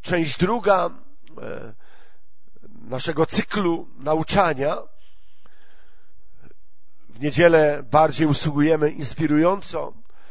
część druga naszego cyklu nauczania. W niedzielę bardziej usługujemy inspirująco.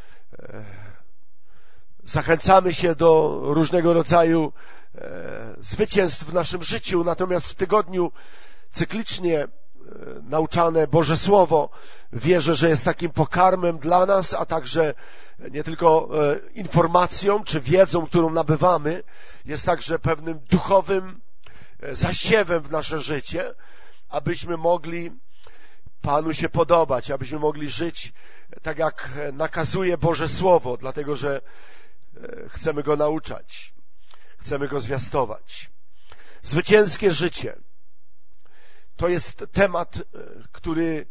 Zachęcamy się do różnego rodzaju zwycięstw w naszym życiu, natomiast w tygodniu cyklicznie nauczane Boże Słowo wierzę, że jest takim pokarmem dla nas, a także nie tylko informacją czy wiedzą, którą nabywamy, jest także pewnym duchowym zasiewem w nasze życie, abyśmy mogli Panu się podobać, abyśmy mogli żyć tak, jak nakazuje Boże Słowo, dlatego że chcemy Go nauczać, chcemy Go zwiastować. Zwycięskie życie to jest temat, który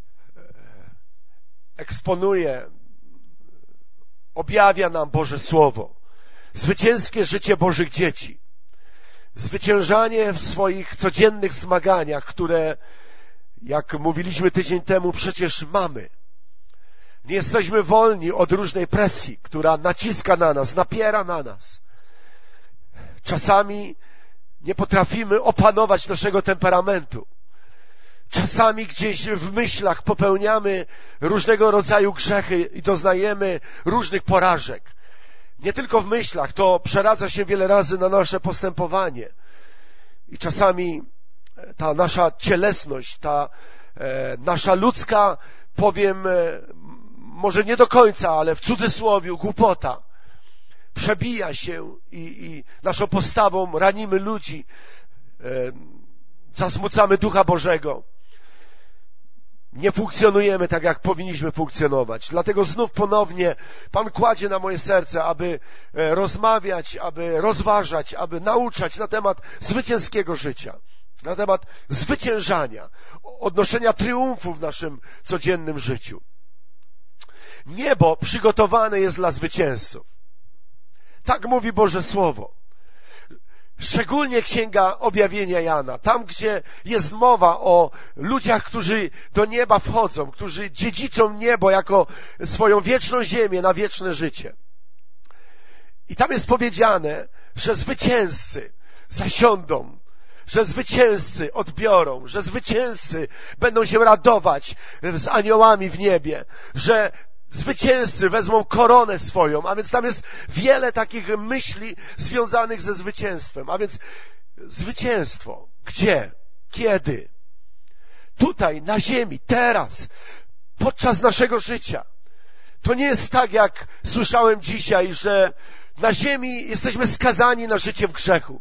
eksponuje, objawia nam Boże Słowo. Zwycięskie życie Bożych dzieci. Zwyciężanie w swoich codziennych zmaganiach, które, jak mówiliśmy tydzień temu, przecież mamy. Nie jesteśmy wolni od różnej presji, która naciska na nas, napiera na nas. Czasami nie potrafimy opanować naszego temperamentu. Czasami gdzieś w myślach popełniamy różnego rodzaju grzechy i doznajemy różnych porażek. Nie tylko w myślach, to przeradza się wiele razy na nasze postępowanie. I czasami ta nasza cielesność, ta nasza ludzka, powiem, może nie do końca, ale w cudzysłowie, głupota przebija się i naszą postawą ranimy ludzi, zasmucamy Ducha Bożego. Nie funkcjonujemy tak, jak powinniśmy funkcjonować. Dlatego znów ponownie Pan kładzie na moje serce, aby rozmawiać, aby rozważać, aby nauczać na temat zwycięskiego życia, na temat zwyciężania, odnoszenia triumfu w naszym codziennym życiu. Niebo przygotowane jest dla zwycięzców. Tak mówi Boże Słowo. Szczególnie Księga Objawienia Jana, tam gdzie jest mowa o ludziach, którzy do nieba wchodzą, którzy dziedziczą niebo jako swoją wieczną ziemię na wieczne życie. I tam jest powiedziane, że zwycięzcy zasiądą, że zwycięzcy odbiorą, że zwycięzcy będą się radować z aniołami w niebie, że zwycięzcy wezmą koronę swoją, a więc tam jest wiele takich myśli związanych ze zwycięstwem. A więc zwycięstwo. Gdzie? Kiedy? Tutaj, na ziemi, teraz, podczas naszego życia. To nie jest tak, jak słyszałem dzisiaj, że na ziemi jesteśmy skazani na życie w grzechu.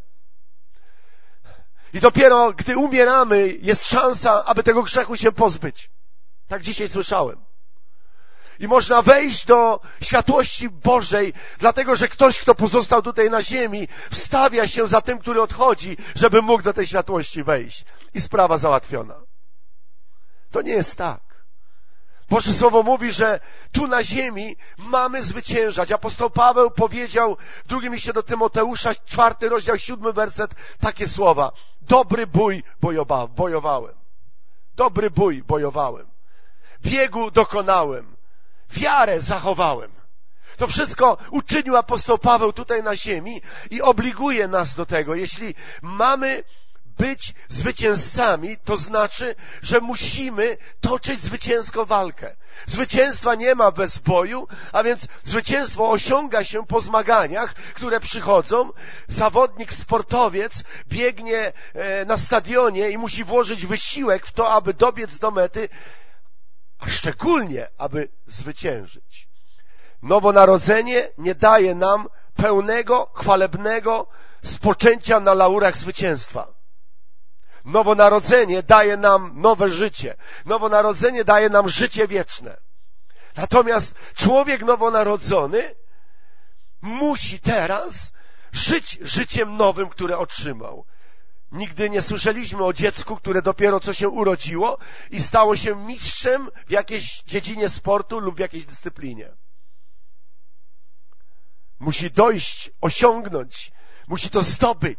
I dopiero gdy umieramy, jest szansa, aby tego grzechu się pozbyć. Tak dzisiaj słyszałem. I można wejść do światłości Bożej, dlatego że ktoś, kto pozostał tutaj na ziemi, wstawia się za tym, który odchodzi, żeby mógł do tej światłości wejść. I sprawa załatwiona. To nie jest tak. Boże Słowo mówi, że tu na ziemi mamy zwyciężać. Apostoł Paweł powiedział w drugim liście do Tymoteusza, 4 rozdział, 7 werset, takie słowa. Dobry bój bojowałem. Dobry bój bojowałem. Biegu dokonałem. Wiarę zachowałem. To wszystko uczynił apostoł Paweł tutaj na ziemi i obliguje nas do tego. Jeśli mamy być zwycięzcami, to znaczy, że musimy toczyć zwycięską walkę. Zwycięstwa nie ma bez boju, a więc zwycięstwo osiąga się po zmaganiach, które przychodzą. Zawodnik, sportowiec biegnie na stadionie i musi włożyć wysiłek w to, aby dobiec do mety, a szczególnie, aby zwyciężyć. Nowonarodzenie nie daje nam pełnego, chwalebnego spoczęcia na laurach zwycięstwa. Nowonarodzenie daje nam nowe życie. Nowonarodzenie daje nam życie wieczne. Natomiast człowiek nowonarodzony musi teraz żyć życiem nowym, które otrzymał. Nigdy nie słyszeliśmy o dziecku, które dopiero co się urodziło i stało się mistrzem w jakiejś dziedzinie sportu lub w jakiejś dyscyplinie. Musi dojść, osiągnąć, musi to zdobyć.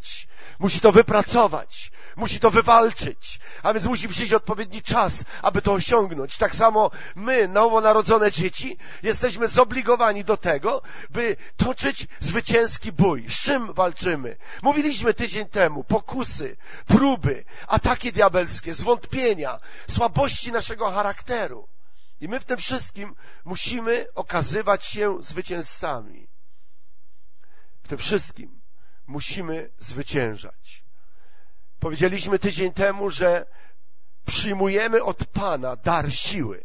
musi to wypracować, musi to wywalczyć, a więc musi przyjść odpowiedni czas, aby to osiągnąć. Tak samo my, nowonarodzone dzieci, jesteśmy zobligowani do tego, by toczyć zwycięski bój. Z czym walczymy? Mówiliśmy tydzień temu, pokusy, próby, ataki diabelskie, zwątpienia, słabości naszego charakteru. I my w tym wszystkim musimy okazywać się zwycięzcami. W tym wszystkim musimy zwyciężać. Powiedzieliśmy tydzień temu, że przyjmujemy od Pana dar siły.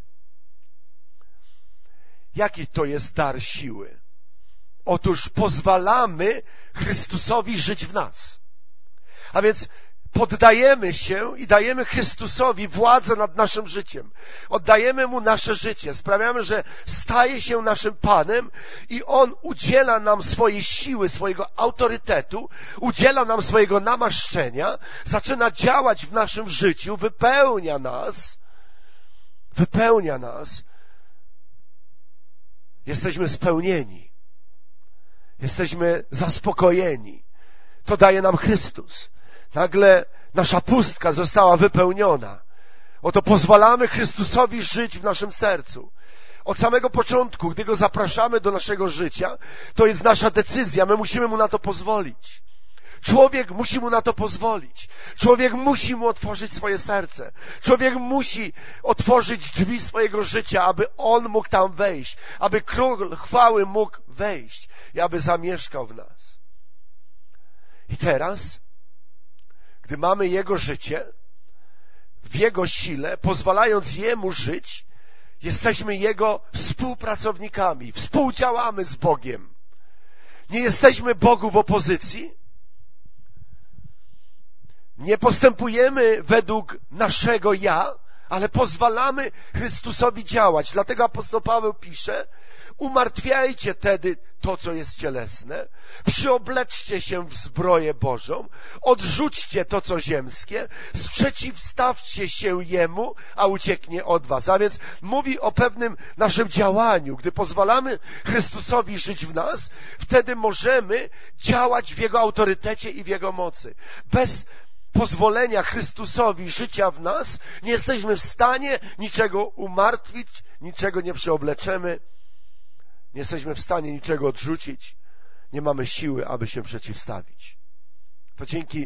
Jaki to jest dar siły? Otóż pozwalamy Chrystusowi żyć w nas. A więc poddajemy się i dajemy Chrystusowi władzę nad naszym życiem. Oddajemy Mu nasze życie. Sprawiamy, że staje się naszym Panem i On udziela nam swojej siły, swojego autorytetu, udziela nam swojego namaszczenia, zaczyna działać w naszym życiu, wypełnia nas. Jesteśmy spełnieni. Jesteśmy zaspokojeni. To daje nam Chrystus. Nagle nasza pustka została wypełniona. Oto pozwalamy Chrystusowi żyć w naszym sercu. Od samego początku, gdy Go zapraszamy do naszego życia, to jest nasza decyzja. My musimy Mu na to pozwolić. Człowiek musi Mu na to pozwolić. Człowiek musi Mu otworzyć swoje serce. Człowiek musi otworzyć drzwi swojego życia, aby On mógł tam wejść, aby Król chwały mógł wejść i aby zamieszkał w nas. I teraz, gdy mamy Jego życie, w Jego sile, pozwalając Jemu żyć, jesteśmy Jego współpracownikami, współdziałamy z Bogiem. Nie jesteśmy Bogu w opozycji, nie postępujemy według naszego ja, ale pozwalamy Chrystusowi działać. Dlatego apostoł Paweł pisze: umartwiajcie tedy to, co jest cielesne, przyobleczcie się w zbroję Bożą, odrzućcie to, co ziemskie, sprzeciwstawcie się Jemu, a ucieknie od was. A więc mówi o pewnym naszym działaniu. Gdy pozwalamy Chrystusowi żyć w nas, wtedy możemy działać w Jego autorytecie i w Jego mocy. Bez pozwolenia Chrystusowi życia w nas nie jesteśmy w stanie niczego umartwić, niczego nie przyobleczemy, nie jesteśmy w stanie niczego odrzucić, nie mamy siły, aby się przeciwstawić. To dzięki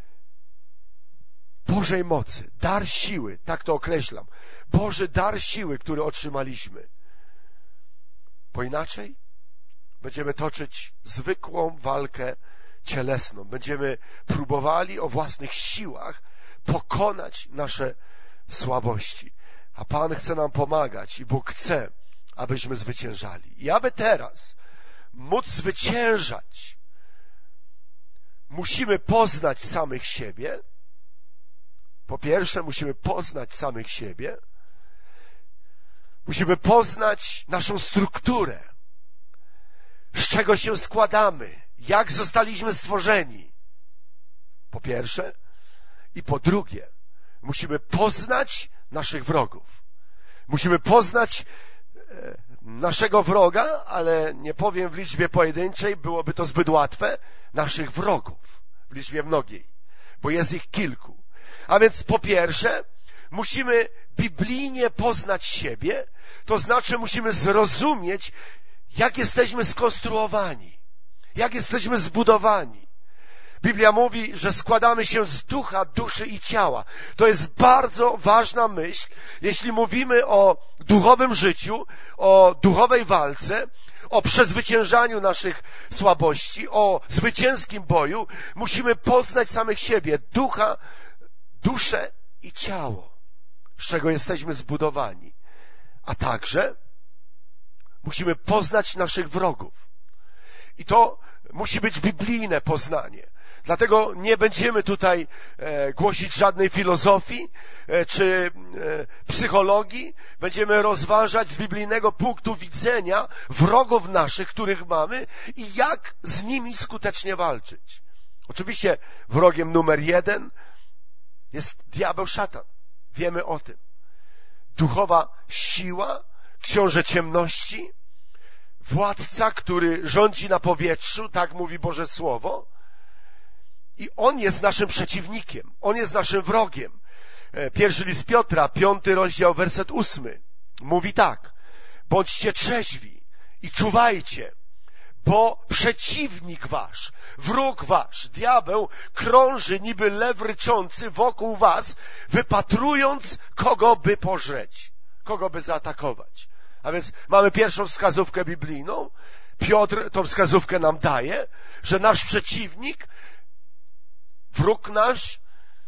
Bożej mocy, dar siły, tak to określam, Boży dar siły, który otrzymaliśmy. Bo inaczej będziemy toczyć zwykłą walkę cielesną. Będziemy próbowali o własnych siłach pokonać nasze słabości. A Pan chce nam pomagać i Bóg chce, abyśmy zwyciężali. I aby teraz móc zwyciężać, musimy poznać samych siebie. Po pierwsze, musimy poznać samych siebie. Musimy poznać naszą strukturę, z czego się składamy, jak zostaliśmy stworzeni. Po pierwsze. I po drugie, musimy poznać naszych wrogów. Musimy poznać naszego wroga, ale nie powiem w liczbie pojedynczej, byłoby to zbyt łatwe, naszych wrogów w liczbie mnogiej, bo jest ich kilku. A więc po pierwsze, musimy biblijnie poznać siebie, to znaczy musimy zrozumieć, jak jesteśmy skonstruowani, jak jesteśmy zbudowani. Biblia mówi, że składamy się z ducha, duszy i ciała. To jest bardzo ważna myśl, jeśli mówimy o duchowym życiu, o duchowej walce, o przezwyciężaniu naszych słabości, o zwycięskim boju. Musimy poznać samych siebie, ducha, duszę i ciało, z czego jesteśmy zbudowani. A także musimy poznać naszych wrogów. I to musi być biblijne poznanie. Dlatego nie będziemy tutaj głosić żadnej filozofii czy psychologii. Będziemy rozważać z biblijnego punktu widzenia wrogów naszych, których mamy i jak z nimi skutecznie walczyć. Oczywiście wrogiem numer 1 jest diabeł, szatan. Wiemy o tym. Duchowa siła, książę ciemności, władca, który rządzi na powietrzu, tak mówi Boże Słowo. I on jest naszym przeciwnikiem. On jest naszym wrogiem. Pierwszy list Piotra, 5 rozdział, werset 8. Mówi tak. Bądźcie trzeźwi i czuwajcie, bo przeciwnik wasz, wróg wasz, diabeł, krąży niby lew ryczący wokół was, wypatrując, kogo by pożreć, kogo by zaatakować. A więc mamy pierwszą wskazówkę biblijną. Piotr tą wskazówkę nam daje, że nasz przeciwnik, wróg nasz,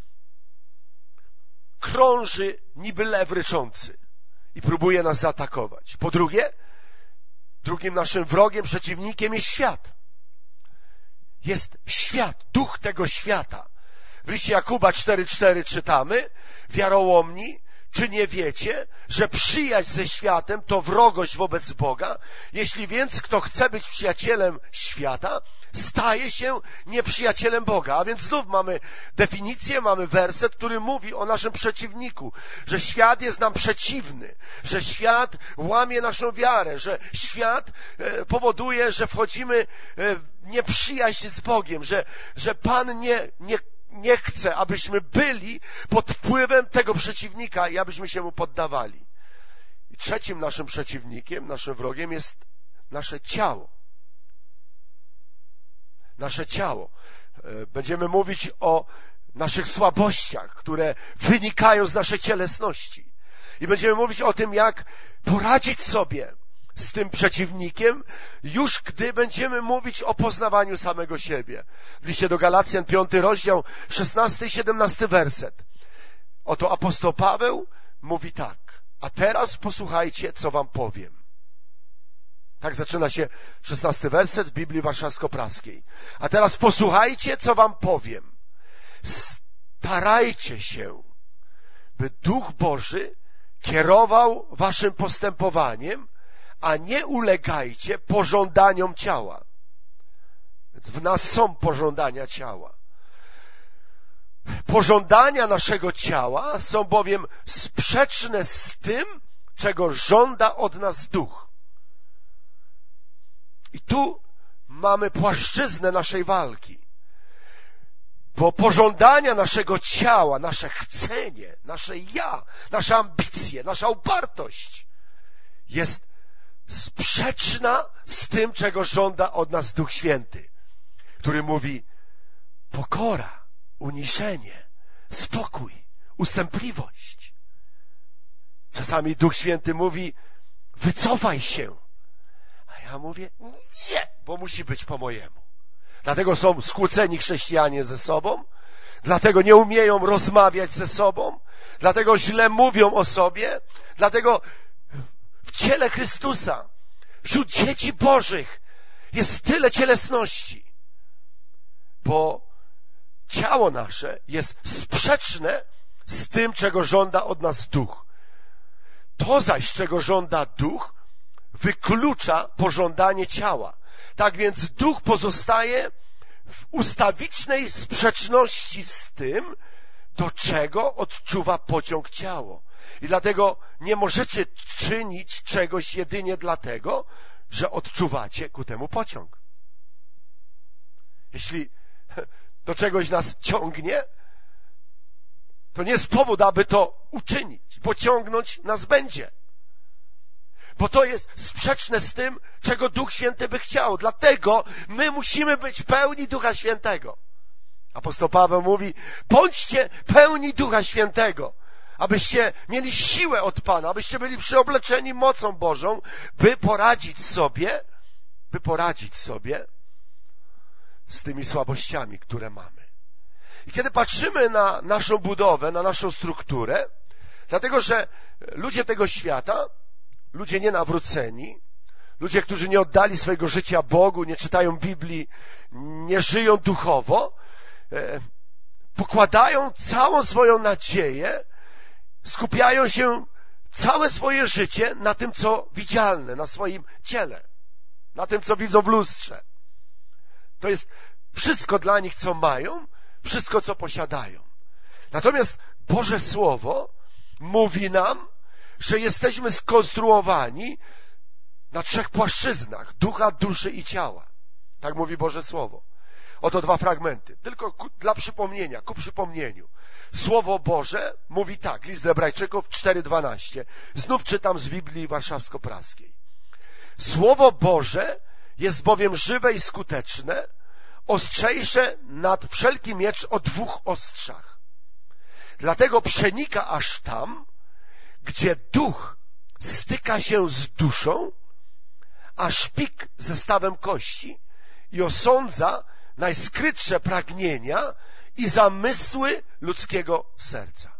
krąży niby lew ryczący i próbuje nas zaatakować. Po drugie, drugim naszym wrogiem, przeciwnikiem jest świat. Jest świat, duch tego świata. W liście Jakuba 4,4 czytamy: wiarołomni, czy nie wiecie, że przyjaźń ze światem to wrogość wobec Boga? Jeśli więc kto chce być przyjacielem świata, staje się nieprzyjacielem Boga. A więc znów mamy definicję, mamy werset, który mówi o naszym przeciwniku, że świat jest nam przeciwny, że świat łamie naszą wiarę, że świat powoduje, że wchodzimy w nieprzyjaźń z Bogiem, że Pan nie chce, abyśmy byli pod wpływem tego przeciwnika i abyśmy się mu poddawali. I trzecim naszym przeciwnikiem, naszym wrogiem jest nasze ciało. Nasze ciało. Będziemy mówić o naszych słabościach, które wynikają z naszej cielesności. I będziemy mówić o tym, jak poradzić sobie z tym przeciwnikiem, już gdy będziemy mówić o poznawaniu samego siebie. W liście do Galacjan 5 rozdział 16 i 17 werset. Oto apostoł Paweł mówi tak: a teraz posłuchajcie, co wam powiem. Tak zaczyna się 16 werset w Biblii Warszawsko-Praskiej. A teraz posłuchajcie, co wam powiem. Starajcie się, by Duch Boży kierował waszym postępowaniem, a nie ulegajcie pożądaniom ciała. Więc w nas są pożądania ciała. Pożądania naszego ciała są bowiem sprzeczne z tym, czego żąda od nas Duch. I tu mamy płaszczyznę naszej walki. Bo pożądania naszego ciała, nasze chcenie, nasze ja, nasze ambicje, nasza upartość jest sprzeczna z tym, czego żąda od nas Duch Święty, który mówi: pokora, uniżenie, spokój, ustępliwość. Czasami Duch Święty mówi: wycofaj się. A ja mówię: nie, bo musi być po mojemu. Dlatego są skłóceni chrześcijanie ze sobą, dlatego nie umieją rozmawiać ze sobą, dlatego źle mówią o sobie, dlatego w ciele Chrystusa, wśród dzieci Bożych jest tyle cielesności, bo ciało nasze jest sprzeczne z tym, czego żąda od nas Duch. To zaś, czego żąda Duch, wyklucza pożądanie ciała. Tak więc Duch pozostaje w ustawicznej sprzeczności z tym, do czego odczuwa pociąg ciało. I dlatego nie możecie czynić czegoś jedynie dlatego, że odczuwacie ku temu pociąg. Jeśli do czegoś nas ciągnie, to nie jest powód, aby to uczynić. Pociągnąć nas będzie. Bo to jest sprzeczne z tym, czego Duch Święty by chciał. Dlatego my musimy być pełni Ducha Świętego. Apostoł Paweł mówi: bądźcie pełni Ducha Świętego, abyście mieli siłę od Pana, abyście byli przyobleczeni mocą Bożą, by poradzić sobie z tymi słabościami, które mamy. I kiedy patrzymy na naszą budowę, na naszą strukturę, dlatego że ludzie tego świata, ludzie nienawróceni, ludzie, którzy nie oddali swojego życia Bogu, nie czytają Biblii, nie żyją duchowo, pokładają całą swoją nadzieję, skupiają się całe swoje życie na tym, co widzialne, na swoim ciele, na tym, co widzą w lustrze. To jest wszystko dla nich, co mają, wszystko, co posiadają. Natomiast Boże Słowo mówi nam, że jesteśmy skonstruowani na 3 płaszczyznach: ducha, duszy i ciała. Tak mówi Boże Słowo. Oto 2 fragmenty. Tylko dla przypomnienia, ku przypomnieniu. Słowo Boże mówi tak, list do Hebrajczyków 4:12. Znów czytam z Biblii Warszawsko-Praskiej. Słowo Boże jest bowiem żywe i skuteczne, ostrzejsze nad wszelki miecz o 2 ostrzach. Dlatego przenika aż tam, gdzie duch styka się z duszą, a szpik ze stawem kości i osądza najskrytsze pragnienia i zamysły ludzkiego serca.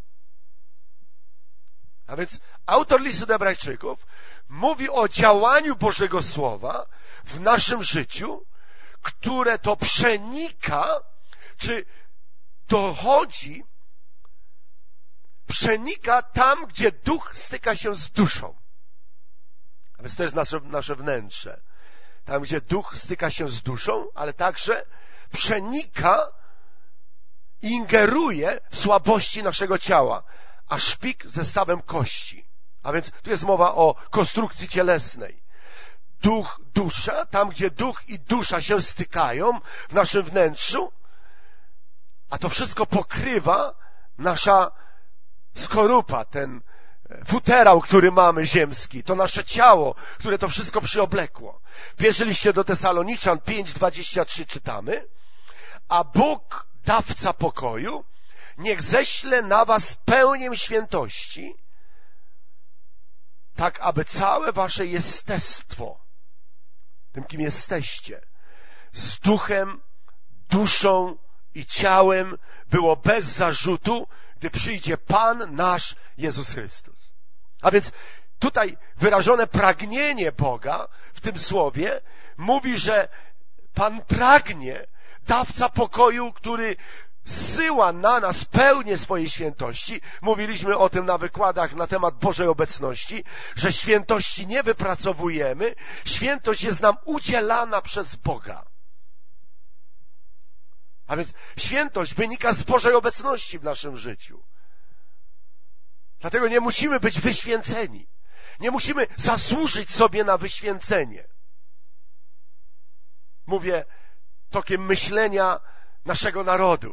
A więc autor listu do Hebrajczyków mówi o działaniu Bożego Słowa w naszym życiu, które to przenika, czy dochodzi, przenika tam, gdzie duch styka się z duszą. A więc to jest nasze wnętrze. Tam, gdzie duch styka się z duszą, ale także przenika i ingeruje w słabości naszego ciała, a szpik ze stawem kości. A więc tu jest mowa o konstrukcji cielesnej. Duch, dusza, tam gdzie duch i dusza się stykają w naszym wnętrzu, a to wszystko pokrywa nasza skorupa, ten futerał, który mamy ziemski, to nasze ciało, które to wszystko przyoblekło. W pierwszym liście do Tesaloniczan 5:23 czytamy: a Bóg, dawca pokoju, niech ześle na was pełnię świętości, tak aby całe wasze jestestwo, tym kim jesteście, z duchem, duszą i ciałem było bez zarzutu, gdy przyjdzie Pan nasz Jezus Chrystus. A więc tutaj wyrażone pragnienie Boga w tym słowie mówi, że Pan pragnie, dawca pokoju, który zsyła na nas pełnię swojej świętości. Mówiliśmy o tym na wykładach na temat Bożej obecności, że świętości nie wypracowujemy, świętość jest nam udzielana przez Boga. A więc świętość wynika z Bożej obecności w naszym życiu. Dlatego nie musimy być wyświęceni. Nie musimy zasłużyć sobie na wyświęcenie. Mówię tokiem myślenia naszego narodu.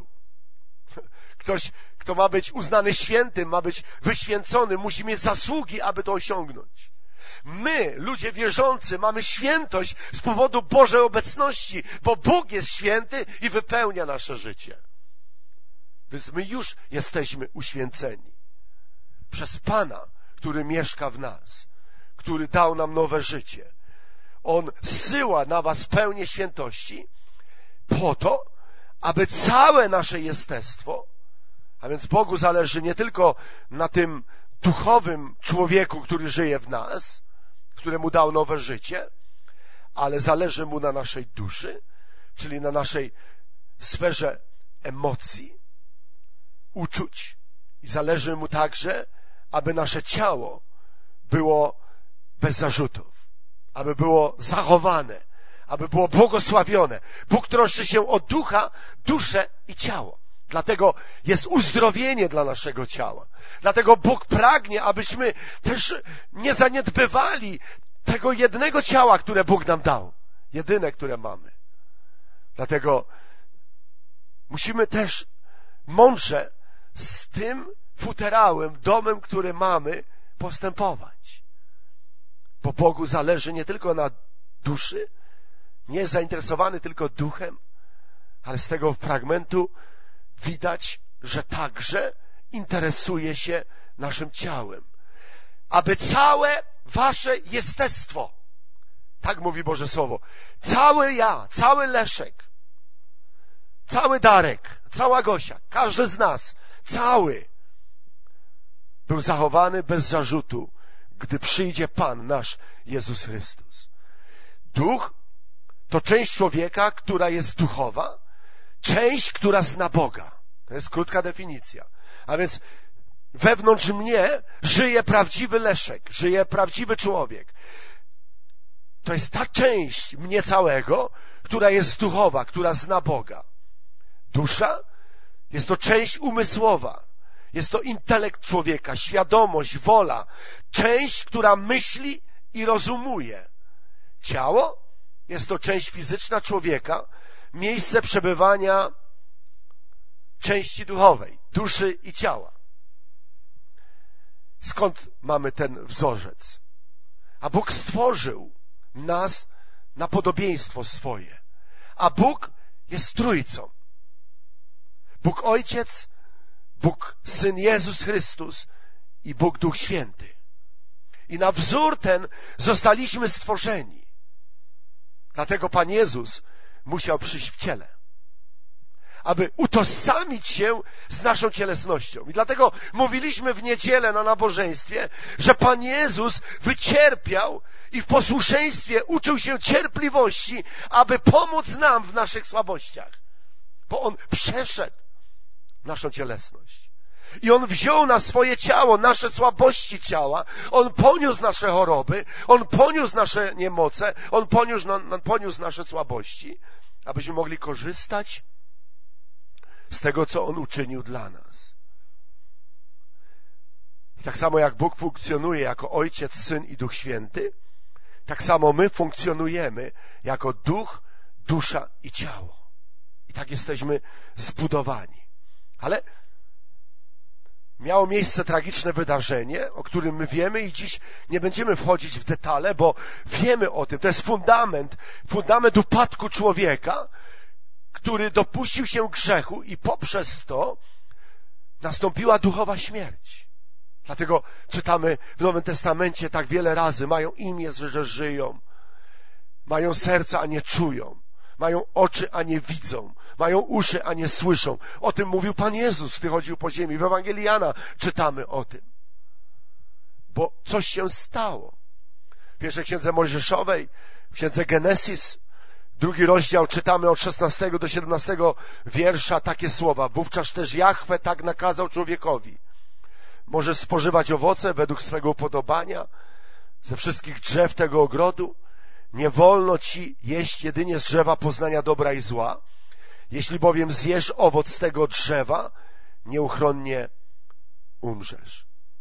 Ktoś, kto ma być uznany świętym, ma być wyświęcony, musi mieć zasługi, aby to osiągnąć. My, ludzie wierzący, mamy świętość z powodu Bożej obecności, bo Bóg jest święty i wypełnia nasze życie. Więc my już jesteśmy uświęceni przez Pana, który mieszka w nas, który dał nam nowe życie. On zsyła na was pełnię świętości po to, aby całe nasze jestestwo, a więc Bogu zależy nie tylko na tym duchowym człowieku, który żyje w nas, któremu dał nowe życie, ale zależy mu na naszej duszy, czyli na naszej sferze emocji, uczuć, i zależy mu także, aby nasze ciało było bez zarzutów, aby było zachowane, aby było błogosławione. Bóg troszczy się o ducha, duszę i ciało. Dlatego jest uzdrowienie dla naszego ciała. Dlatego Bóg pragnie, abyśmy też nie zaniedbywali tego jednego ciała, które Bóg nam dał. Jedyne, które mamy. Dlatego musimy też mądrze z tym futerałem, domem, który mamy, postępować. Bo Bogu zależy nie tylko na duszy, nie jest zainteresowany tylko duchem, ale z tego fragmentu widać, że także interesuje się naszym ciałem. Aby całe wasze jestestwo, tak mówi Boże Słowo, cały ja, cały Leszek, cały Darek, cała Gosia, każdy z nas, cały był zachowany bez zarzutu, gdy przyjdzie Pan nasz Jezus Chrystus. Duch to część człowieka, która jest duchowa, część, która zna Boga. To jest krótka definicja. A więc wewnątrz mnie żyje prawdziwy Leszek, żyje prawdziwy człowiek. To jest ta część mnie całego, która jest duchowa, która zna Boga. Dusza jest to część umysłowa. Jest to intelekt człowieka, świadomość, wola. Część, która myśli i rozumuje. Ciało jest to część fizyczna człowieka, miejsce przebywania części duchowej, duszy i ciała. Skąd mamy ten wzorzec? A Bóg stworzył nas na podobieństwo swoje. A Bóg jest Trójcą. Bóg Ojciec, Bóg Syn Jezus Chrystus i Bóg Duch Święty. I na wzór ten zostaliśmy stworzeni. Dlatego Pan Jezus musiał przyjść w ciele, aby utożsamić się z naszą cielesnością. I dlatego mówiliśmy w niedzielę na nabożeństwie, że Pan Jezus wycierpiał i w posłuszeństwie uczył się cierpliwości, aby pomóc nam w naszych słabościach. Bo On przeszedł naszą cielesność. I On wziął na swoje ciało, nasze słabości ciała. On poniósł nasze choroby, On poniósł nasze niemoce, On poniósł nasze słabości, abyśmy mogli korzystać z tego, co On uczynił dla nas. I tak samo jak Bóg funkcjonuje jako Ojciec, Syn i Duch Święty, tak samo my funkcjonujemy jako duch, dusza i ciało. I tak jesteśmy zbudowani. Ale miało miejsce tragiczne wydarzenie, o którym my wiemy i dziś nie będziemy wchodzić w detale, bo wiemy o tym. To jest fundament upadku człowieka, który dopuścił się grzechu i poprzez to nastąpiła duchowa śmierć. Dlatego czytamy w Nowym Testamencie tak wiele razy: mają imię, że żyją, mają serca, a nie czują, mają oczy, a nie widzą, mają uszy, a nie słyszą. O tym mówił Pan Jezus, gdy chodził po ziemi. W Ewangelii Jana czytamy o tym. Bo coś się stało. W pierwszej księdze Mojżeszowej, w księdze Genesis, 2 rozdział, czytamy od 16 do 17 wiersza takie słowa: wówczas też Jahwe tak nakazał człowiekowi: możesz spożywać owoce według swego upodobania ze wszystkich drzew tego ogrodu, nie wolno ci jeść jedynie z drzewa poznania dobra i zła. Jeśli bowiem zjesz owoc z tego drzewa, nieuchronnie umrzesz.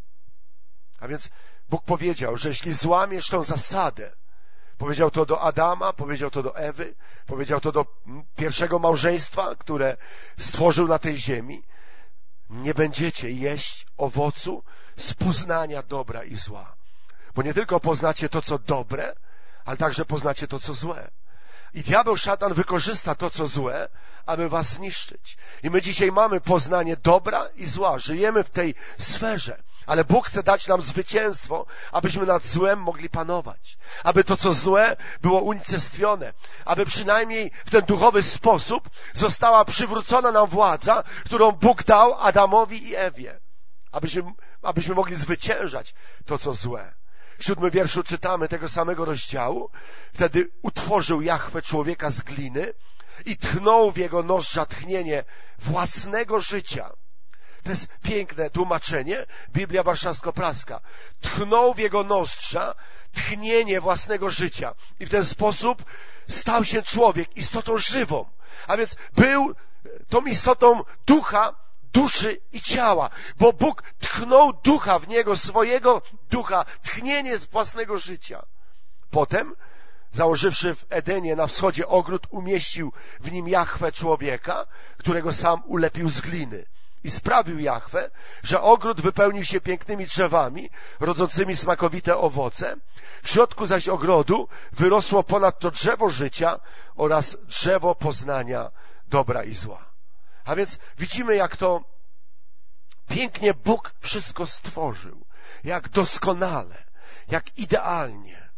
A więc Bóg powiedział, że jeśli złamiesz tą zasadę, powiedział to do Adama, powiedział to do Ewy, powiedział to do pierwszego małżeństwa, które stworzył na tej ziemi, nie będziecie jeść owocu z poznania dobra i zła. Bo nie tylko poznacie to, co dobre, ale także poznacie to, co złe. I diabeł, szatan wykorzysta to, co złe, aby was zniszczyć. I my dzisiaj mamy poznanie dobra i zła. Żyjemy w tej sferze. Ale Bóg chce dać nam zwycięstwo, abyśmy nad złem mogli panować. Aby to, co złe, było unicestwione. Aby przynajmniej w ten duchowy sposób została przywrócona nam władza, którą Bóg dał Adamowi i Ewie. Abyśmy mogli zwyciężać to, co złe. W 7 wierszu czytamy tego samego rozdziału: wtedy utworzył Jahwe człowieka z gliny i tchnął w jego nozdrza tchnienie własnego życia. To jest piękne tłumaczenie, Biblia Warszawsko-Praska. Tchnął w jego nozdrza tchnienie własnego życia. I w ten sposób stał się człowiek istotą żywą. A więc był tą istotą ducha, duszy i ciała, bo Bóg tchnął ducha w niego, swojego ducha, tchnienie z własnego życia. Potem, założywszy w Edenie na wschodzie ogród, umieścił w nim Jahwe człowieka, którego sam ulepił z gliny. I sprawił Jahwe, że ogród wypełnił się pięknymi drzewami, rodzącymi smakowite owoce. W środku zaś ogrodu wyrosło ponadto drzewo życia oraz drzewo poznania dobra i zła. A więc widzimy, jak to pięknie Bóg wszystko stworzył, jak doskonale, jak idealnie.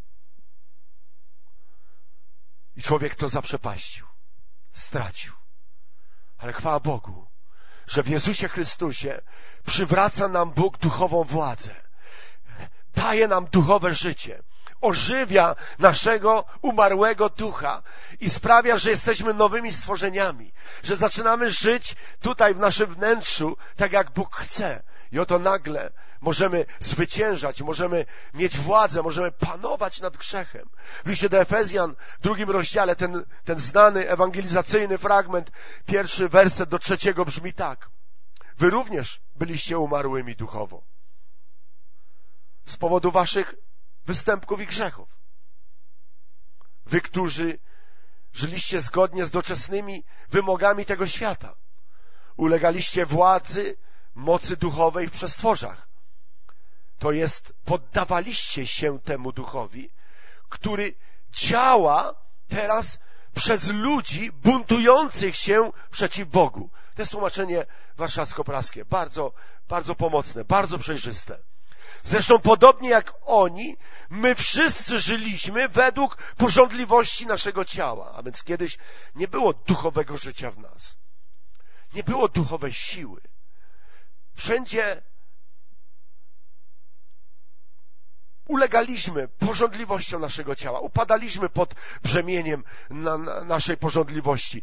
I człowiek to zaprzepaścił, stracił. Ale chwała Bogu, że w Jezusie Chrystusie przywraca nam Bóg duchową władzę. Daje nam duchowe życie. Ożywia naszego umarłego ducha i sprawia, że jesteśmy nowymi stworzeniami, że zaczynamy żyć tutaj w naszym wnętrzu tak, jak Bóg chce. I oto nagle możemy zwyciężać, możemy mieć władzę, możemy panować nad grzechem. W liście do Efezjan, w 2 rozdziale, ten znany ewangelizacyjny fragment, 1 werset do 3 brzmi tak: wy również byliście umarłymi duchowo z powodu waszych występków i grzechów. Wy, którzy żyliście zgodnie z doczesnymi wymogami tego świata. Ulegaliście władzy, mocy duchowej w przestworzach. To jest, poddawaliście się temu duchowi, który działa teraz przez ludzi buntujących się przeciw Bogu. To jest tłumaczenie warszawsko-praskie. Bardzo, bardzo pomocne, bardzo przejrzyste. Zresztą podobnie jak oni, my wszyscy żyliśmy według pożądliwości naszego ciała. A więc kiedyś nie było duchowego życia w nas. Nie było duchowej siły. Wszędzie ulegaliśmy pożądliwościom naszego ciała. Upadaliśmy pod brzemieniem naszej pożądliwości.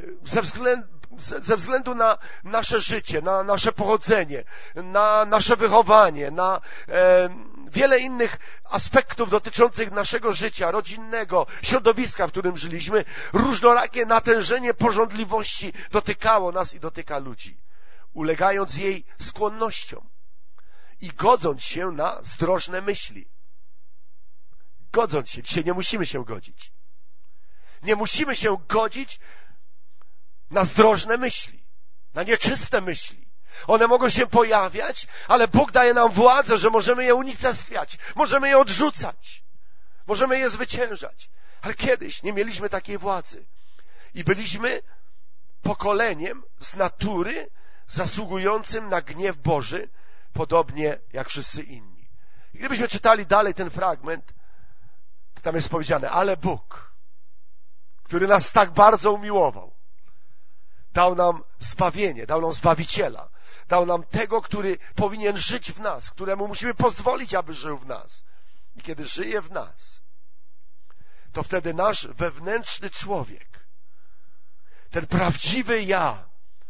Ze względu na nasze życie, na nasze pochodzenie, na nasze wychowanie, na wiele innych aspektów dotyczących naszego życia rodzinnego, środowiska, w którym żyliśmy, różnorakie natężenie pożądliwości dotykało nas i dotyka ludzi, ulegając jej skłonnościom i godząc się na zdrożne myśli. Godząc się. Dzisiaj nie musimy się godzić. Nie musimy się godzić na zdrożne myśli, na nieczyste myśli. One mogą się pojawiać, ale Bóg daje nam władzę, że możemy je unicestwiać, możemy je odrzucać, możemy je zwyciężać. Ale kiedyś nie mieliśmy takiej władzy i byliśmy pokoleniem z natury zasługującym na gniew Boży, podobnie jak wszyscy inni. I gdybyśmy czytali dalej ten fragment, to tam jest powiedziane, ale Bóg, który nas tak bardzo umiłował, dał nam zbawienie, dał nam Zbawiciela, dał nam tego, który powinien żyć w nas, któremu musimy pozwolić, aby żył w nas. I kiedy żyje w nas, to wtedy nasz wewnętrzny człowiek, ten prawdziwy ja,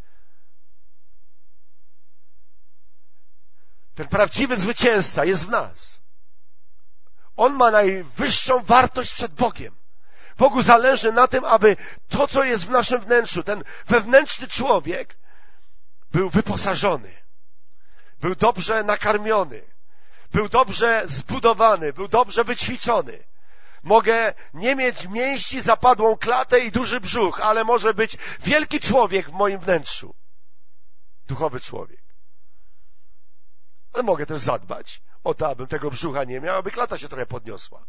ten prawdziwy zwycięzca jest w nas. On ma najwyższą wartość przed Bogiem. Bogu zależy na tym, aby to, co jest w naszym wnętrzu, ten wewnętrzny człowiek był wyposażony, był dobrze nakarmiony, był dobrze zbudowany, był dobrze wyćwiczony. Mogę nie mieć mięśni, zapadłą klatę i duży brzuch, ale może być wielki człowiek w moim wnętrzu. Duchowy człowiek. Ale mogę też zadbać o to, abym tego brzucha nie miał, aby klata się trochę podniosła.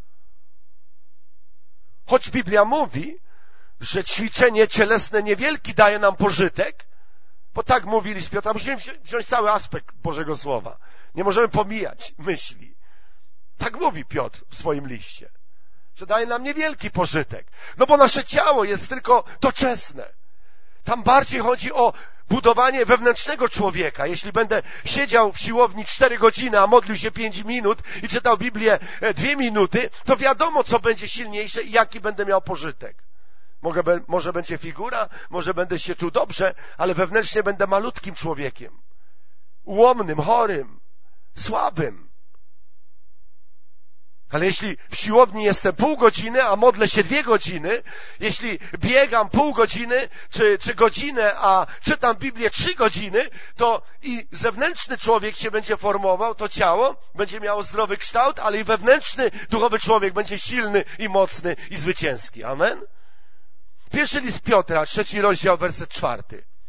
Choć Biblia mówi, że ćwiczenie cielesne niewielki daje nam pożytek, bo tak mówili z Piotra, musimy wziąć cały aspekt Bożego Słowa. Nie możemy pomijać myśli. Tak mówi Piotr w swoim liście, że daje nam niewielki pożytek. No bo nasze ciało jest tylko doczesne. Tam bardziej chodzi o budowanie wewnętrznego człowieka. Jeśli będę siedział w siłowni 4 godziny, a modlił się 5 minut i czytał Biblię 2 minuty, to wiadomo, co będzie silniejsze i jaki będę miał pożytek. Może będzie figura, może będę się czuł dobrze, ale wewnętrznie będę malutkim człowiekiem. Ułomnym, chorym, słabym. Ale jeśli w siłowni jestem pół godziny, a modlę się 2 godziny, jeśli biegam pół godziny, czy godzinę, a czytam Biblię 3 godziny, to i zewnętrzny człowiek się będzie formował, to ciało będzie miało zdrowy kształt, ale i wewnętrzny, duchowy człowiek będzie silny i mocny i zwycięski. Amen? Pierwszy list Piotra, 3 rozdział, werset 4.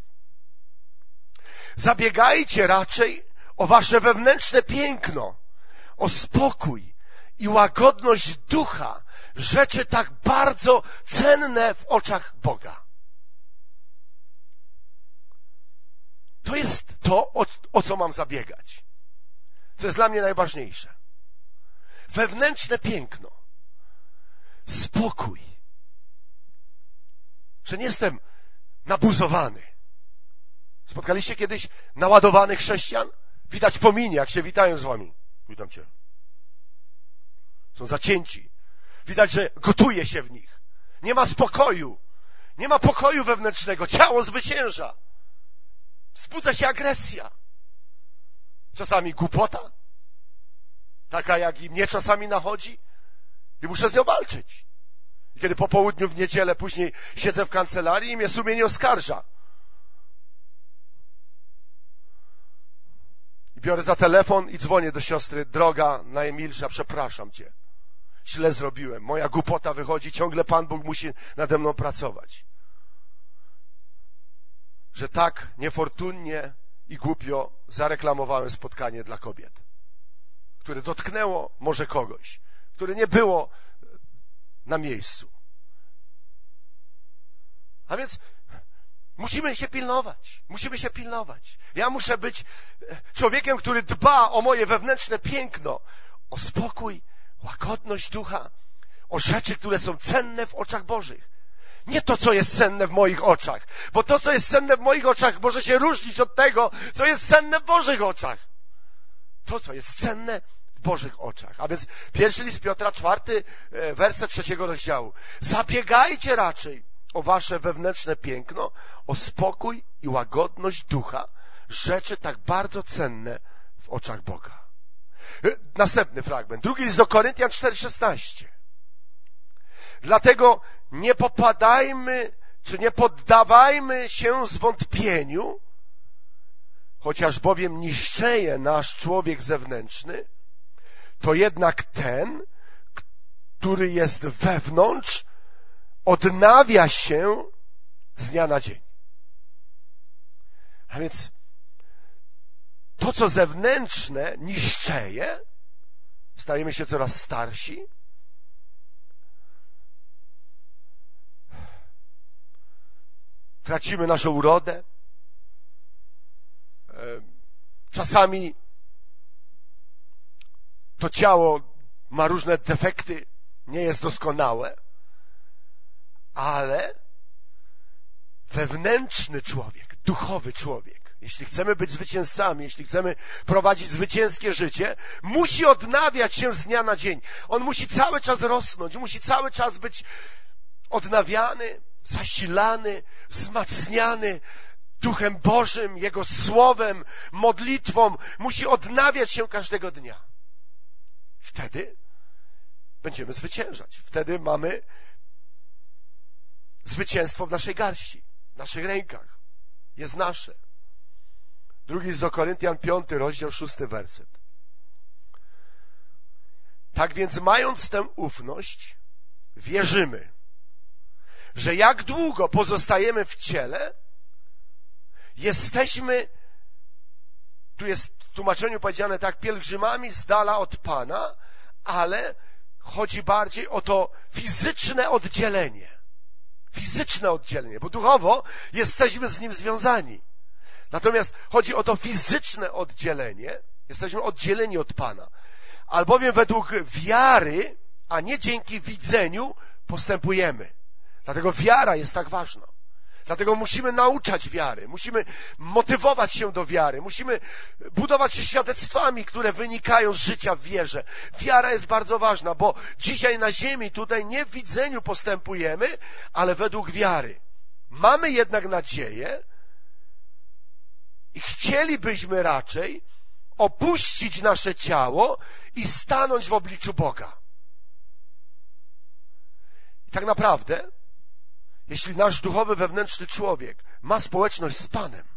Zabiegajcie raczej o wasze wewnętrzne piękno, o spokój i łagodność ducha, rzeczy tak bardzo cenne w oczach Boga. To jest to, o co mam zabiegać. Co jest dla mnie najważniejsze. Wewnętrzne piękno, spokój, że nie jestem nabuzowany. Spotkaliście kiedyś naładowanych chrześcijan? Widać po minie, jak się witają z wami. Witam cię. Są zacięci. Widać, że gotuje się w nich. Nie ma spokoju. Nie ma pokoju wewnętrznego. Ciało zwycięża. Wzbudza się agresja. Czasami głupota. Taka, jak i mnie czasami nachodzi. I muszę z nią walczyć. I kiedy po południu w niedzielę później siedzę w kancelarii i mnie sumienie oskarża. I biorę za telefon i dzwonię do siostry. Droga, najmilsza, przepraszam cię. źle zrobiłem. Moja głupota wychodzi, ciągle Pan Bóg musi nade mną pracować. Że tak niefortunnie i głupio zareklamowałem spotkanie dla kobiet, które dotknęło może kogoś, które nie było na miejscu. A więc musimy się pilnować. Musimy się pilnować. Ja muszę być człowiekiem, który dba o moje wewnętrzne piękno, o spokój, łagodność ducha, o rzeczy, które są cenne w oczach Bożych. Nie to, co jest cenne w moich oczach, bo to, co jest cenne w moich oczach, może się różnić od tego, co jest cenne w Bożych oczach. To, co jest cenne w Bożych oczach. A więc 1 list Piotra, 4 werset 3 rozdziału. Zabiegajcie raczej o wasze wewnętrzne piękno, o spokój i łagodność ducha, rzeczy tak bardzo cenne w oczach Boga. Następny fragment. 2 list do Koryntian 4,16. Dlatego nie popadajmy, czy nie poddawajmy się zwątpieniu, chociaż bowiem niszczeje nasz człowiek zewnętrzny, to jednak ten, który jest wewnątrz, odnawia się z dnia na dzień. A więc to, co zewnętrzne, niszczeje, stajemy się coraz starsi, tracimy naszą urodę, czasami to ciało ma różne defekty, nie jest doskonałe, ale wewnętrzny człowiek, duchowy człowiek, jeśli chcemy być zwycięzcami, jeśli chcemy prowadzić zwycięskie życie, musi odnawiać się z dnia na dzień. On musi cały czas rosnąć, musi cały czas być odnawiany, zasilany, wzmacniany Duchem Bożym, Jego Słowem, modlitwą. Musi odnawiać się każdego dnia. Wtedy będziemy zwyciężać. Wtedy mamy zwycięstwo w naszej garści, w naszych rękach. Jest nasze. 2 list do Koryntian, 5 rozdział, 6 werset. Tak więc, mając tę ufność, wierzymy, że jak długo pozostajemy w ciele, jesteśmy, tu jest w tłumaczeniu powiedziane tak, pielgrzymami z dala od Pana, ale chodzi bardziej o to fizyczne oddzielenie. Fizyczne oddzielenie, bo duchowo jesteśmy z Nim związani. Natomiast chodzi o to fizyczne oddzielenie, jesteśmy oddzieleni od Pana. Albowiem według wiary, a nie dzięki widzeniu, postępujemy. Dlatego wiara jest tak ważna. Dlatego musimy nauczać wiary, musimy motywować się do wiary, musimy budować się świadectwami, które wynikają z życia w wierze. Wiara jest bardzo ważna, bo dzisiaj na ziemi tutaj nie w widzeniu postępujemy, ale według wiary. Mamy jednak nadzieję i chcielibyśmy raczej opuścić nasze ciało i stanąć w obliczu Boga. I tak naprawdę, jeśli nasz duchowy, wewnętrzny człowiek ma społeczność z Panem,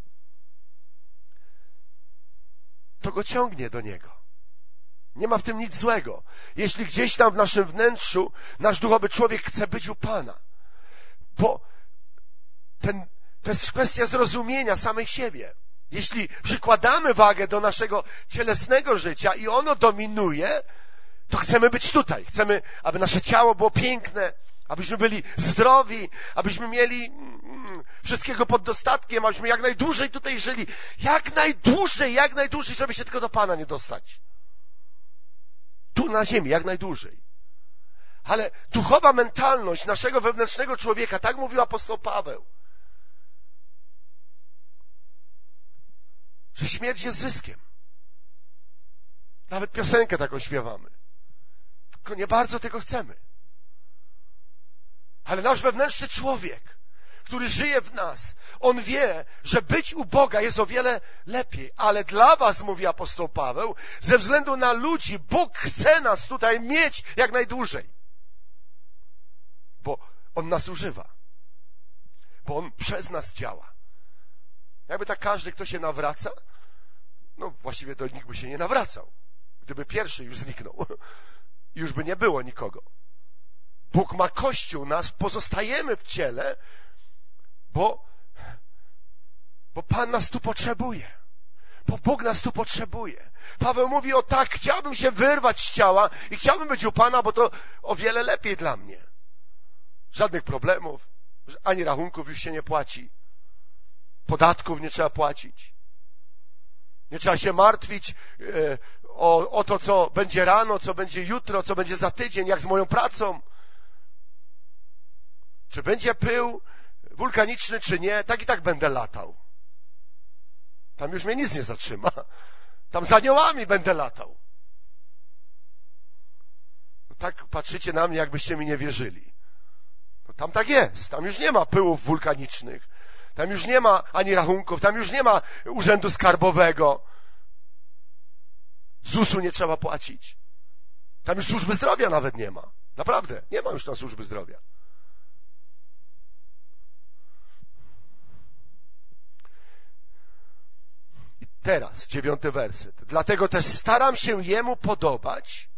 to go ciągnie do Niego. Nie ma w tym nic złego. Jeśli gdzieś tam w naszym wnętrzu nasz duchowy człowiek chce być u Pana, bo to jest kwestia zrozumienia samej siebie. Jeśli przykładamy wagę do naszego cielesnego życia i ono dominuje, to chcemy być tutaj. Chcemy, aby nasze ciało było piękne, abyśmy byli zdrowi, abyśmy mieli wszystkiego pod dostatkiem, abyśmy jak najdłużej tutaj żyli. Jak najdłużej, żeby się tylko do Pana nie dostać. Tu na ziemi, jak najdłużej. Ale duchowa mentalność naszego wewnętrznego człowieka, tak mówił apostoł Paweł, że śmierć jest zyskiem. Nawet piosenkę taką śpiewamy. Tylko nie bardzo tego chcemy. Ale nasz wewnętrzny człowiek, który żyje w nas, on wie, że być u Boga jest o wiele lepiej. Ale dla was, mówi apostoł Paweł, ze względu na ludzi, Bóg chce nas tutaj mieć jak najdłużej. Bo On nas używa. Bo On przez nas działa. Jakby tak każdy, kto się nawraca, no właściwie to nikt by się nie nawracał, gdyby pierwszy już zniknął. i już by nie było nikogo. Bóg ma Kościół, nas pozostajemy w ciele, bo Pan nas tu potrzebuje. Bo Bóg nas tu potrzebuje. Paweł mówi: o tak, chciałbym się wyrwać z ciała i chciałbym być u Pana, bo to o wiele lepiej dla mnie. Żadnych problemów, ani rachunków już się nie płaci. Podatków nie trzeba płacić. Nie trzeba się martwić o to, co będzie rano, co będzie jutro, co będzie za tydzień, jak z moją pracą. Czy będzie pył wulkaniczny, czy nie, tak i tak będę latał. Tam już mnie nic nie zatrzyma. Tam z aniołami będę latał. No tak patrzycie na mnie, jakbyście mi nie wierzyli. No tam tak jest. Tam już nie ma pyłów wulkanicznych. Tam już nie ma ani rachunków. Tam już nie ma urzędu skarbowego. ZUS-u nie trzeba płacić. Tam już służby zdrowia nawet nie ma. Naprawdę, nie ma już tam służby zdrowia. I teraz 9 werset. Dlatego też staram się Jemu podobać,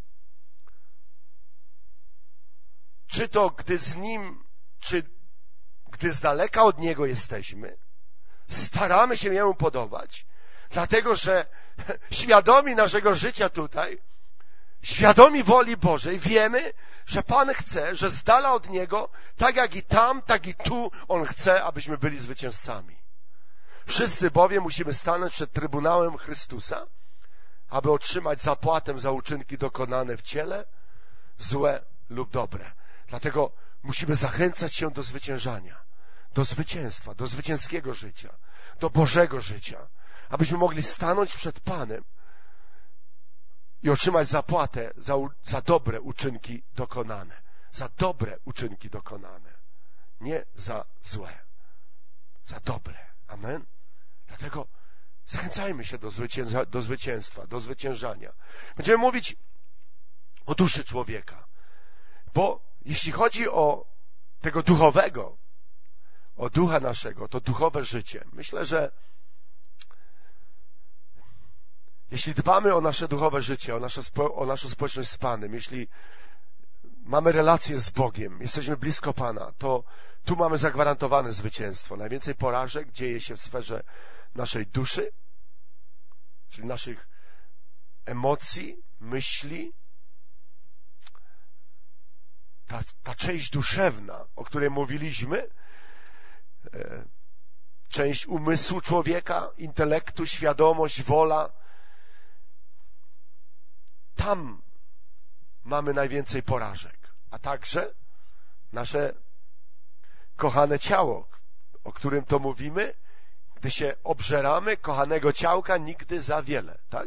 czy to gdy z Nim, czy gdy z daleka od Niego jesteśmy. Staramy się Jemu podobać, dlatego że świadomi naszego życia tutaj, świadomi woli Bożej, wiemy, że Pan chce, że z dala od Niego, tak jak i tam, tak i tu, On chce, abyśmy byli zwycięzcami. Wszyscy bowiem musimy stanąć przed Trybunałem Chrystusa, aby otrzymać zapłatę za uczynki dokonane w ciele, złe lub dobre. Dlatego musimy zachęcać się do zwyciężania, do zwycięstwa, do zwycięskiego życia, do Bożego życia, abyśmy mogli stanąć przed Panem i otrzymać zapłatę za dobre uczynki dokonane. Za dobre uczynki dokonane. Nie za złe. Za dobre. Amen? Dlatego zachęcajmy się do zwycięstwa, do zwyciężania. Będziemy mówić o duszy człowieka. Bo jeśli chodzi o tego duchowego, o ducha naszego, to duchowe życie, myślę, że jeśli dbamy o nasze duchowe życie, o naszą społeczność z Panem, jeśli mamy relację z Bogiem, jesteśmy blisko Pana, to tu mamy zagwarantowane zwycięstwo. Najwięcej porażek dzieje się w sferze naszej duszy, czyli naszych emocji, myśli. Ta część duszewna, o której mówiliśmy, część umysłu człowieka, intelektu, świadomość, wola, tam mamy najwięcej porażek, a także nasze kochane ciało, o którym to mówimy, gdy się obżeramy, kochanego ciałka nigdy za wiele, tak?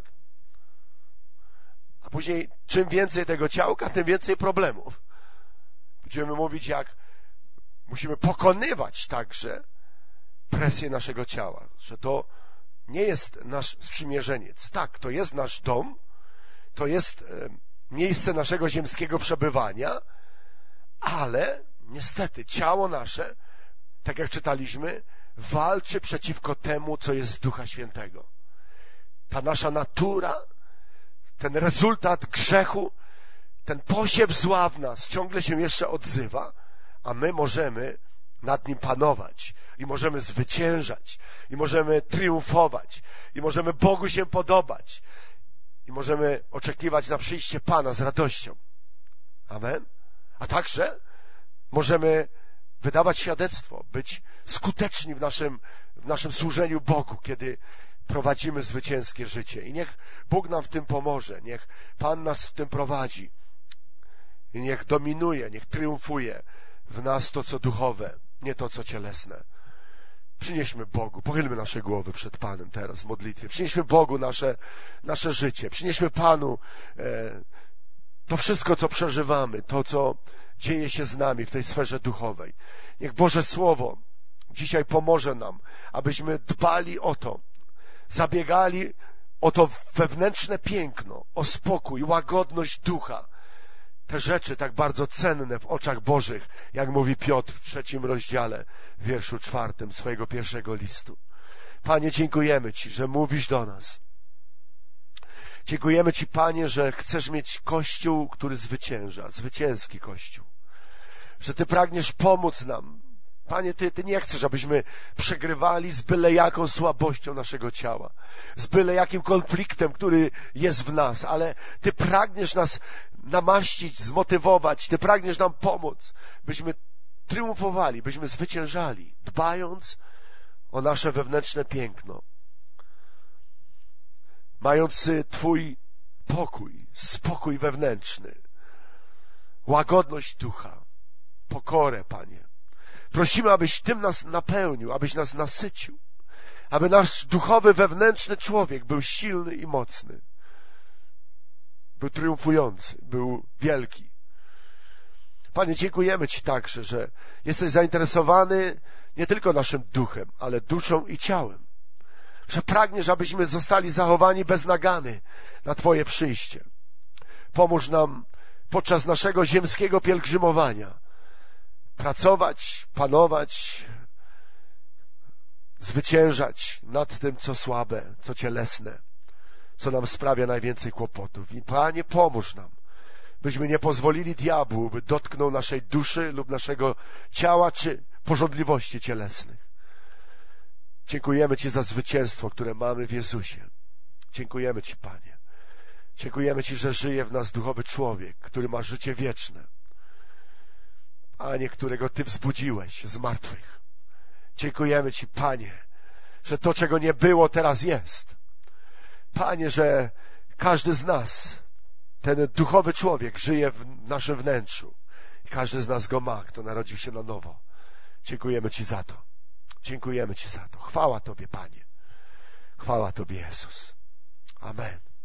A później czym więcej tego ciałka, tym więcej problemów. Będziemy mówić, jak musimy pokonywać także presję naszego ciała, że to nie jest nasz sprzymierzeniec. Tak, to jest nasz dom, to jest miejsce naszego ziemskiego przebywania, ale niestety ciało nasze, tak jak czytaliśmy, walczy przeciwko temu, co jest z Ducha Świętego. Ta nasza natura, ten rezultat grzechu, ten posiew zła w nas ciągle się jeszcze odzywa, a my możemy nad nim panować i możemy zwyciężać i możemy triumfować i możemy Bogu się podobać i możemy oczekiwać na przyjście Pana z radością. Amen? A także możemy wydawać świadectwo, być skuteczni w naszym służeniu Bogu, kiedy prowadzimy zwycięskie życie. I niech Bóg nam w tym pomoże, niech Pan nas w tym prowadzi i niech dominuje, niech triumfuje w nas to, co duchowe, nie to, co cielesne. Przynieśmy Bogu, pochylmy nasze głowy przed Panem teraz w modlitwie. Przynieśmy Bogu nasze życie. Przynieśmy Panu to wszystko, co przeżywamy, to, co dzieje się z nami w tej sferze duchowej. Niech Boże Słowo dzisiaj pomoże nam, abyśmy dbali o to, zabiegali o to wewnętrzne piękno, o spokój, łagodność ducha. Te rzeczy tak bardzo cenne w oczach Bożych, jak mówi Piotr w 3 rozdziale, wierszu 4 swojego pierwszego listu. Panie, dziękujemy Ci, że mówisz do nas. Dziękujemy Ci, Panie, że chcesz mieć Kościół, który zwycięża, zwycięski Kościół. Że Ty pragniesz pomóc nam. Panie, Ty nie chcesz, abyśmy przegrywali z byle jaką słabością naszego ciała, z byle jakim konfliktem, który jest w nas, ale Ty pragniesz nas namaścić, zmotywować, Ty pragniesz nam pomóc, byśmy triumfowali, byśmy zwyciężali, dbając o nasze wewnętrzne piękno, mając Twój pokój, spokój wewnętrzny, łagodność ducha, pokorę, Panie. Prosimy, abyś Tym nas napełnił, abyś nas nasycił, aby nasz duchowy, wewnętrzny człowiek był silny i mocny, był triumfujący, był wielki. Panie, dziękujemy Ci także, że jesteś zainteresowany nie tylko naszym duchem, ale duszą i ciałem, że pragniesz, abyśmy zostali zachowani bez nagany na Twoje przyjście. Pomóż nam podczas naszego ziemskiego pielgrzymowania pracować, panować, zwyciężać nad tym, co słabe, co cielesne, co nam sprawia najwięcej kłopotów. I Panie, pomóż nam, byśmy nie pozwolili diabłu, by dotknął naszej duszy lub naszego ciała, czy pożądliwości cielesnych. Dziękujemy Ci za zwycięstwo, które mamy w Jezusie. Dziękujemy Ci, Panie. Dziękujemy Ci, że żyje w nas duchowy człowiek, który ma życie wieczne, Panie, którego Ty wzbudziłeś z martwych. Dziękujemy Ci, Panie, że to, czego nie było, teraz jest. Panie, że każdy z nas, ten duchowy człowiek, żyje w naszym wnętrzu. I każdy z nas go ma, kto narodził się na nowo. Dziękujemy Ci za to. Dziękujemy Ci za to. Chwała Tobie, Panie. Chwała Tobie, Jezus. Amen.